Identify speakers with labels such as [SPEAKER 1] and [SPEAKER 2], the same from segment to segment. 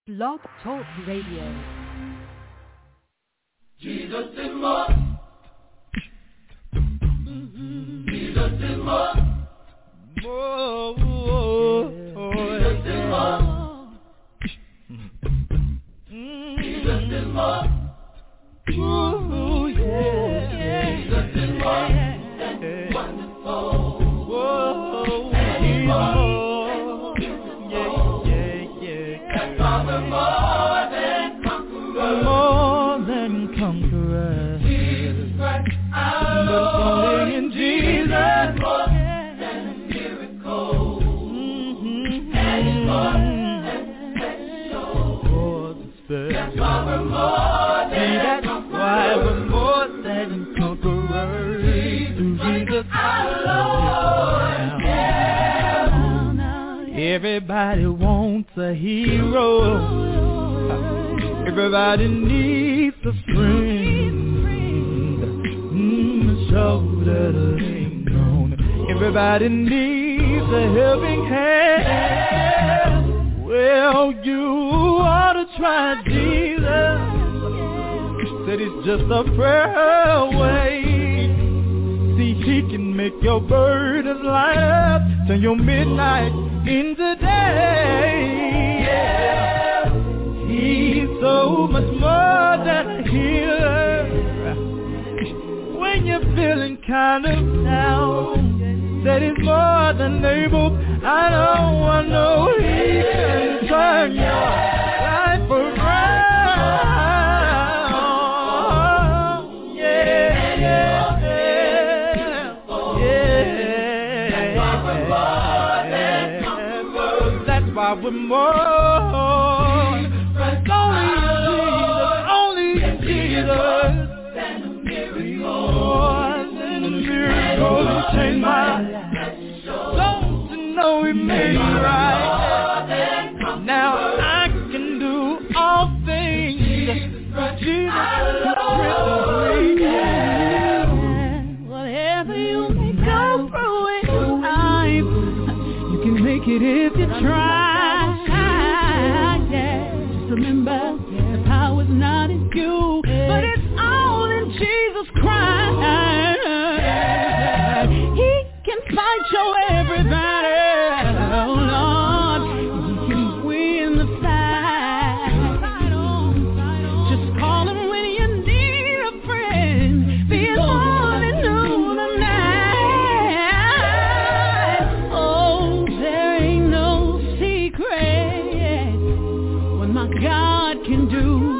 [SPEAKER 1] Blog Talk Radio.
[SPEAKER 2] Jesus is more. Jesus is more. Jesus is more. Jesus is more. Ooh, yeah. Jesus is more than wonderful. Whoa, and he's more. Yeah. That's why we're more than conquerors. More than conquerors. Jesus Christ, our Lord. But only in Jesus. More than a miracle. And he's more than special. That's why we're more than conquerors. Why we're more than conquerors. Jesus our Lord. Yeah. Everybody wants a hero. Everybody needs a friend. A shoulder to lean on. Everybody needs a helping hand. Well, you ought to try Jesus. Said it's just a prayer away. See, he can make your burdens light up. Turn your midnight into day. Yeah. He's so much more than a healer. When you're feeling kind of down, that is more than able. I know he can turn your life around. We're more only Jesus than a miracle. More than a miracle. He changed my life. Don't you know he made me right? Now I can do all things. Jesus strengthens me. Whatever you may go through in life, you can make it if you try. Remember, the power's not in you, but it's all in Jesus Christ. He can fight your every battle, Lord. He can win the fight. Just call him when you need a friend. Be his morning, noon, and night. Oh, there ain't no secret my God can do.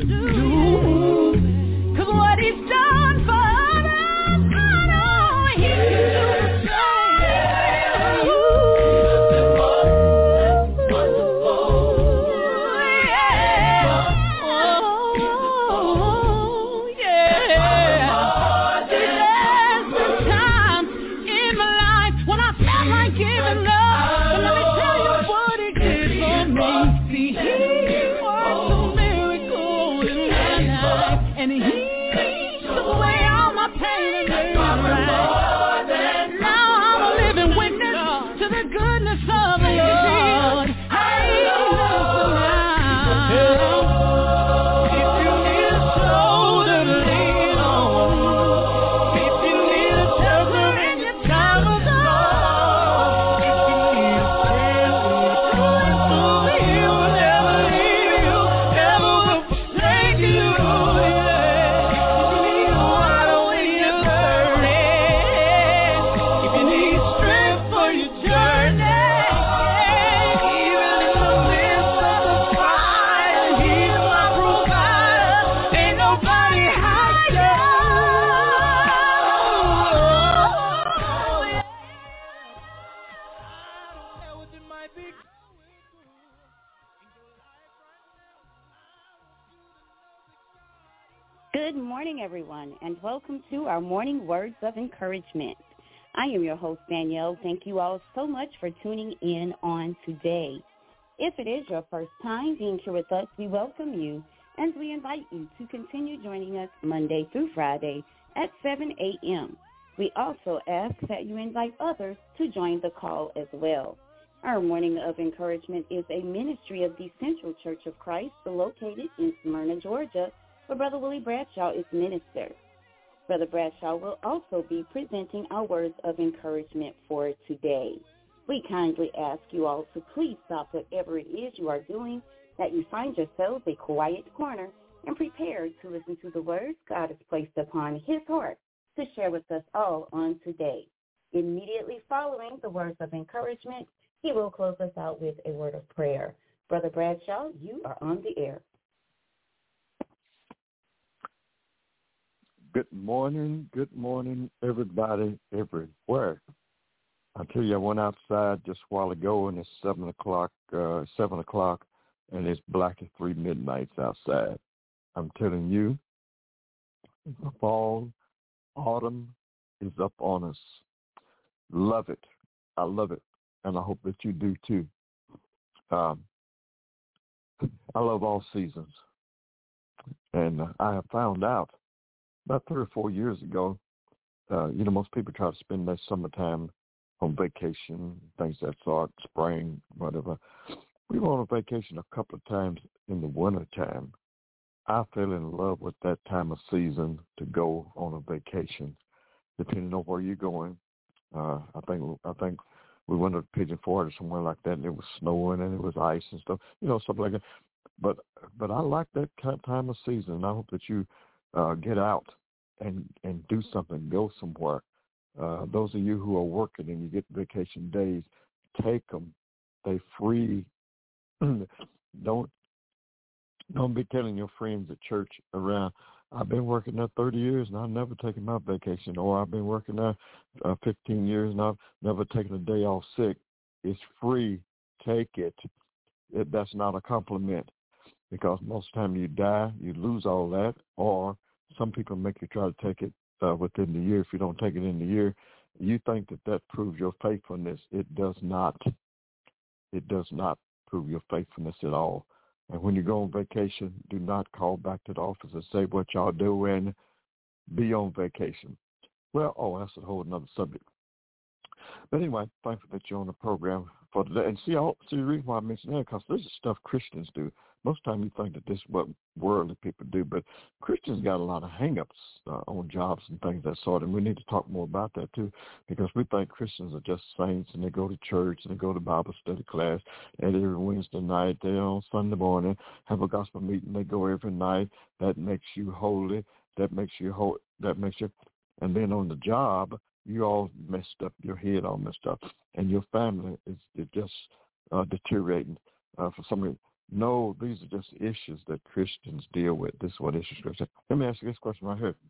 [SPEAKER 2] 'Cause what he's done for others, I know he can do the same. Oh, yeah. There's been times in my life when I felt like giving up. But let me tell you what he did for me. See, and he took away all my pain and made me right. Now I'm a living witness to the goodness of the Lord. Hey, listen now. If you need a shoulder to lean on, if you need a shelter in your time of sorrow, if you need a friend who will never leave you, never will forsake you.
[SPEAKER 3] Good morning, everyone, and welcome to our morning words of encouragement. I am your host, Danielle. Thank you all so much for tuning in on today. If it is your first time being here with us, we welcome you, and we invite you to continue joining us Monday through Friday at 7 a.m. We also ask that you invite others to join the call as well. Our Morning of Encouragement is a ministry of the Central Church of Christ located in Smyrna, Georgia, where Brother Willie Bradshaw is minister. Brother Bradshaw will also be presenting our words of encouragement for today. We kindly ask you all to please stop whatever it is you are doing, that you find yourselves a quiet corner, and prepare to listen to the words God has placed upon his heart to share with us all on today. Immediately following the words of encouragement, he will close us out with a word of prayer. Brother Bradshaw, you are on the air.
[SPEAKER 4] Good morning, everybody, everywhere. I tell you, I went outside just a while ago, and it's 7 o'clock, and it's black at 3 midnights outside. I'm telling you, the fall, autumn is up on us. Love it. I love it, and I hope that you do too. I love all seasons, and I have found out about 3 or 4 years ago, most people try to spend their summertime on vacation, things that sort, spring, whatever. We went on vacation a couple of times in the wintertime. I fell in love with that time of season to go on a vacation, depending on where you're going. I think we went to Pigeon Forge or somewhere like that, and it was snowing and it was ice and stuff, stuff like that. But I like that time of season, and I hope that you get out and do something, go somewhere. Those of you who are working and you get vacation days, take them. They free. Don't be telling your friends at church around, I've been working there 30 years and I've never taken my vacation, or I've been working there 15 years and I've never taken a day off sick. It's free. Take it. That's not a compliment, because most of the time you die, you lose all that, or some people make you try to take it within the year. If you don't take it in the year, you think that proves your faithfulness. It does not. It does not prove your faithfulness at all. And when you go on vacation, do not call back to the office and say what y'all do and be on vacation. Well, that's a whole other subject. But anyway, thankful that you're on the program for today. And see the reason why I mention that, because this is stuff Christians do. Most of the time you think that this is what worldly people do, but Christians got a lot of hang-ups on jobs and things of that sort, and we need to talk more about that too, because we think Christians are just saints, and they go to church, and they go to Bible study class, and every Wednesday night, they're on Sunday morning, have a gospel meeting, they go every night. That makes you holy. That makes you, and then on the job, you all messed up, your head all messed up, and your family is just deteriorating for some reason. No, these are just issues that Christians deal with. This is what issues Christians. Let me ask you this question right here.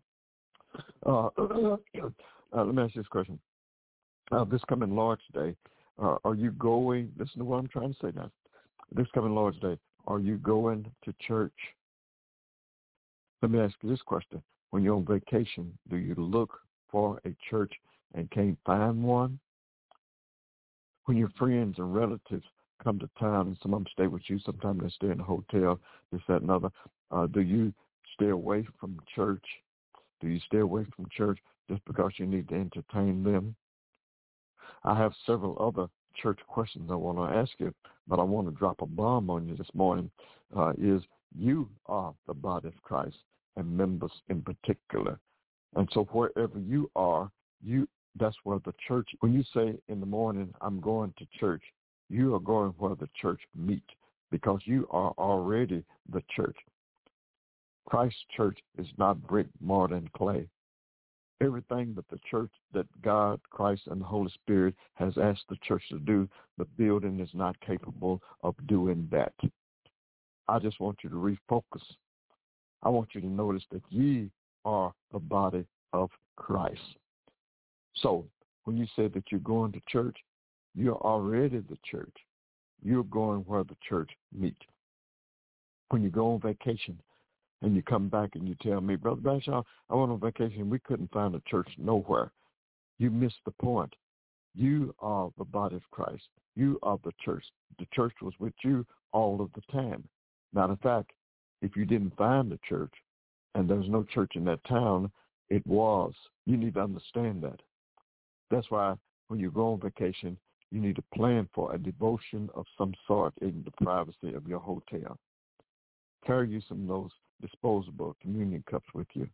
[SPEAKER 4] Let me ask you this question. This coming Lord's Day, are you going, listen to what I'm trying to say now. This coming Lord's Day, are you going to church? Let me ask you this question. When you're on vacation, do you look for a church and can't find one? When your friends and relatives come to town, and some of them stay with you, sometimes they stay in a hotel, this, that, and other, do you stay away from church? Do you stay away from church just because you need to entertain them? I have several other church questions I want to ask you, but I want to drop a bomb on you this morning, is you are the body of Christ, and members in particular. And so wherever you are, that's where the church, when you say in the morning, I'm going to church, you are going where the church meet, because you are already the church. Christ's church is not brick, mortar, and clay. Everything that the church, that God, Christ, and the Holy Spirit has asked the church to do, the building is not capable of doing that. I just want you to refocus. I want you to notice that ye are the body of Christ. So when you say that you're going to church, you're already the church. You're going where the church meet. When you go on vacation and you come back and you tell me, Brother Bradshaw, I went on vacation and we couldn't find a church nowhere, you missed the point. You are the body of Christ. You are the church. The church was with you all of the time. Matter of fact, if you didn't find a church and there's no church in that town, it was. You need to understand that. That's why when you go on vacation, you need to plan for a devotion of some sort in the privacy of your hotel. Carry you some of those disposable communion cups with you.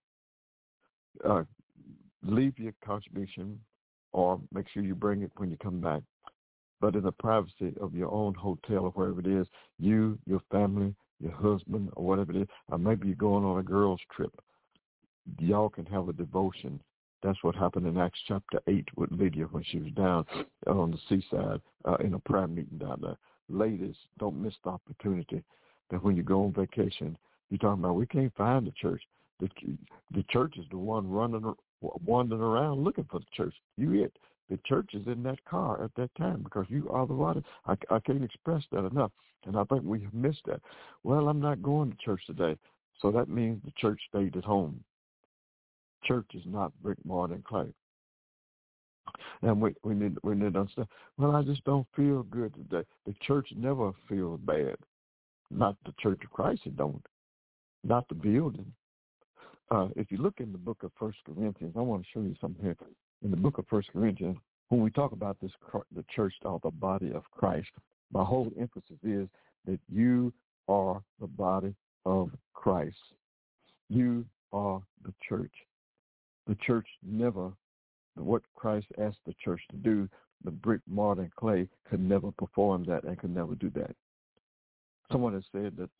[SPEAKER 4] Leave your contribution or make sure you bring it when you come back. But in the privacy of your own hotel or wherever it is, you, your family, your husband, or whatever it is, or maybe you're going on a girls' trip, y'all can have a devotion. That's what happened in Acts chapter 8 with Lydia when she was down on the seaside in a prayer meeting down there. Ladies, don't miss the opportunity that when you go on vacation, you're talking about we can't find the church. The church is the one wandering around looking for the church. You it. The church is in that car at that time because you are the body. I can't express that enough, and I think we have missed that. Well, I'm not going to church today, so that means the church stayed at home. Church is not brick, mortar, and clay. And we need to understand, well, I just don't feel good today. The church never feels bad. Not the Church of Christ, it don't. Not the building. If you look in the book of 1 Corinthians, I want to show you something here. In the book of 1 Corinthians, when we talk about this, the church or the body of Christ, my whole emphasis is that you are the body of Christ. You are the church. The church never, what Christ asked the church to do, the brick, mortar, and clay could never perform that and could never do that. Someone has said that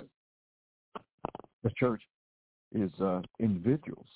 [SPEAKER 4] the church is individuals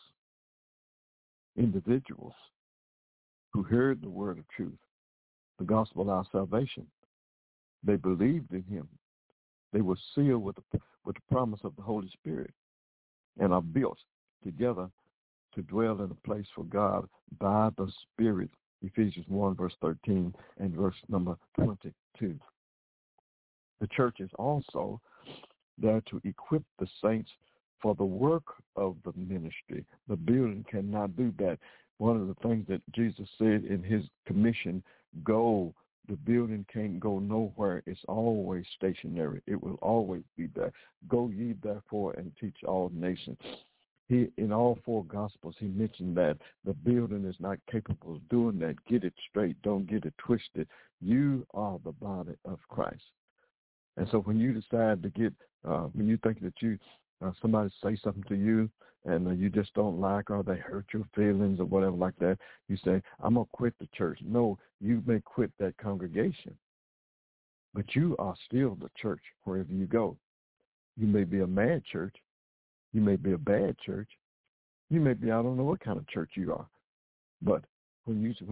[SPEAKER 4] who heard the word of truth, the gospel of our salvation. They believed in him. They were sealed with the promise of the Holy Spirit and are built together to dwell in a place for God by the Spirit, Ephesians 1, verse 13 and verse number 22. The church is also there to equip the saints for the work of the ministry. The building cannot do that. One of the things that Jesus said in his commission, go. The building can't go nowhere. It's always stationary. It will always be there. Go ye therefore and teach all nations. In all four Gospels, he mentioned that the building is not capable of doing that. Get it straight. Don't get it twisted. You are the body of Christ. And so when you decide to get, when you think that somebody say something to you and you just don't like or they hurt your feelings or whatever like that, you say, I'm going to quit the church. No, you may quit that congregation, but you are still the church wherever you go. You may be a mad church. You may be a bad church. You may be, I don't know what kind of church you are. But when you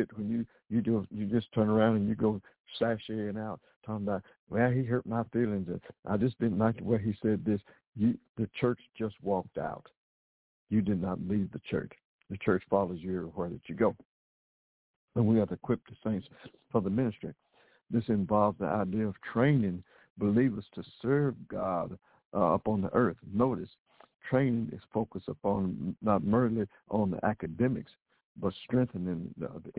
[SPEAKER 4] just turn around and you go sashaying out, talking about, well, he hurt my feelings. And I just didn't like the way he said this. The church just walked out. You did not leave the church. The church follows you everywhere that you go. And we have to equip the saints for the ministry. This involves the idea of training believers to serve God upon the earth. Notice, training is focused upon not merely on the academics, but strengthening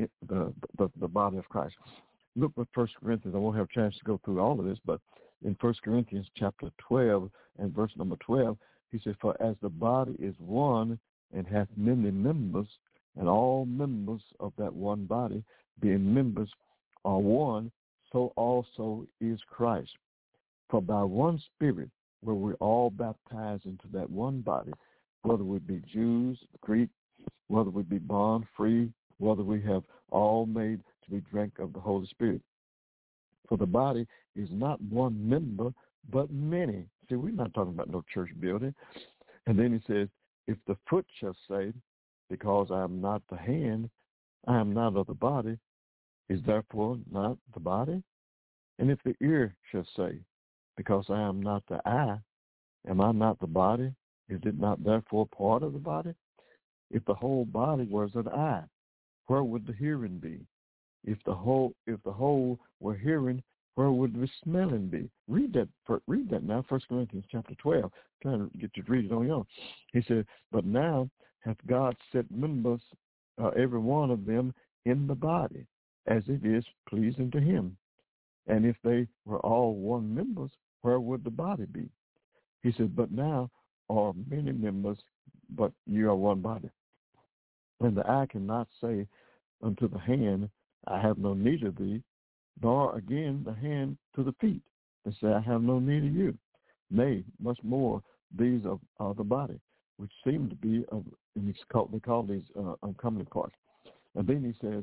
[SPEAKER 4] the body of Christ. Look at 1 Corinthians. I won't have a chance to go through all of this, but in 1 Corinthians chapter 12 and verse number 12, he says, for as the body is one and hath many members, and all members of that one body, being members, are one, so also is Christ. For by one Spirit were we all baptized into that one body, whether we be Jews, Greek, whether we be bond, free, whether we have all made to be drunk of the Holy Spirit. For the body is not one member, but many. See, we're not talking about no church building. And then he says, if the foot shall say, because I am not the hand, I am not of the body, is therefore not the body? And if the ear shall say, because I am not the eye, am I not the body? Is it not therefore part of the body? If the whole body was an eye, where would the hearing be? If the whole were hearing, where would the smelling be? Read that now, 1 Corinthians chapter 12. Trying to get you to read it on your own. He said, but now hath God set members, every one of them, in the body, as it is pleasing to him. And if they were all one members, where would the body be? He said, but now are many members, but you are one body. And the eye cannot say unto the hand, I have no need of thee, nor again the hand to the feet, and say, I have no need of you. Nay, much more, these are the body, which seem to be of, and they call these uncomely parts. And then he says,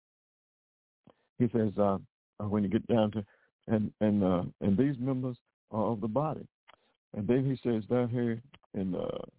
[SPEAKER 4] when you get down to, and these members are of the body. And then he says down here in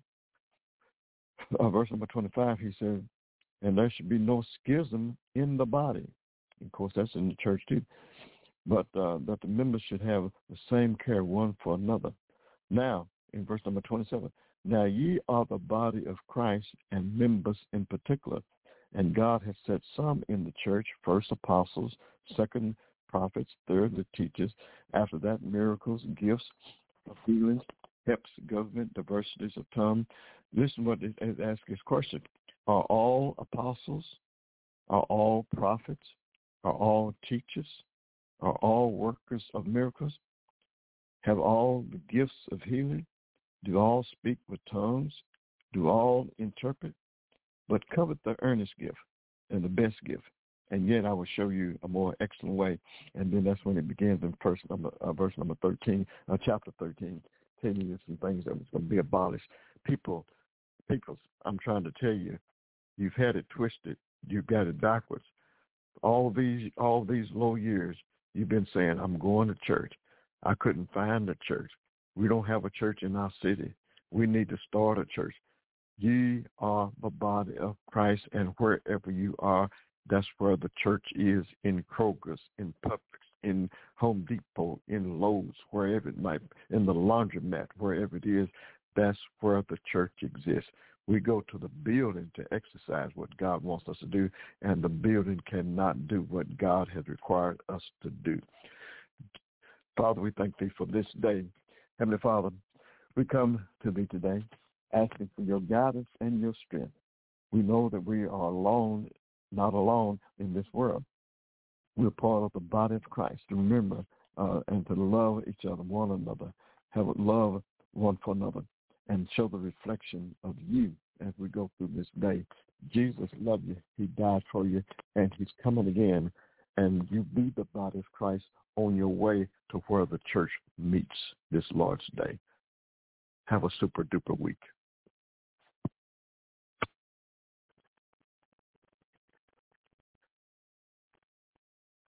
[SPEAKER 4] verse number 25, he says, and there should be no schism in the body. Of course, that's in the church too. But that the members should have the same care one for another. Now, in verse number 27, now ye are the body of Christ and members in particular. And God has set some in the church, first apostles, second prophets, third the teachers, after that miracles, gifts of healings, helps, government, diversities of tongue. Listen what it asks this question. Are all apostles? Are all prophets? Are all teachers? Are all workers of miracles? Have all the gifts of healing? Do all speak with tongues? Do all interpret? But covet the earnest gift and the best gift. And yet I will show you a more excellent way. And then that's when it begins in verse number 13, chapter 13, telling you some things that was going to be abolished. People, I'm trying to tell you, you've had it twisted. You've got it backwards. All these low years, you've been saying, I'm going to church. I couldn't find a church. We don't have a church in our city. We need to start a church. Ye are the body of Christ, and wherever you are, that's where the church is, in Kroger's, in Publix, in Home Depot, in Lowe's, wherever it might be, in the laundromat, wherever it is, that's where the church exists. We go to the building to exercise what God wants us to do, and the building cannot do what God has required us to do. Father, we thank thee for this day. Heavenly Father, we come to thee today asking for your guidance and your strength. We know that we are alone, not alone in this world. We're part of the body of Christ. To remember and to love each other, one another, have love one for another, and show the reflection of you as we go through this day. Jesus loved you. He died for you, and he's coming again. And you be the body of Christ on your way to where the church meets this Lord's Day. Have a super-duper week.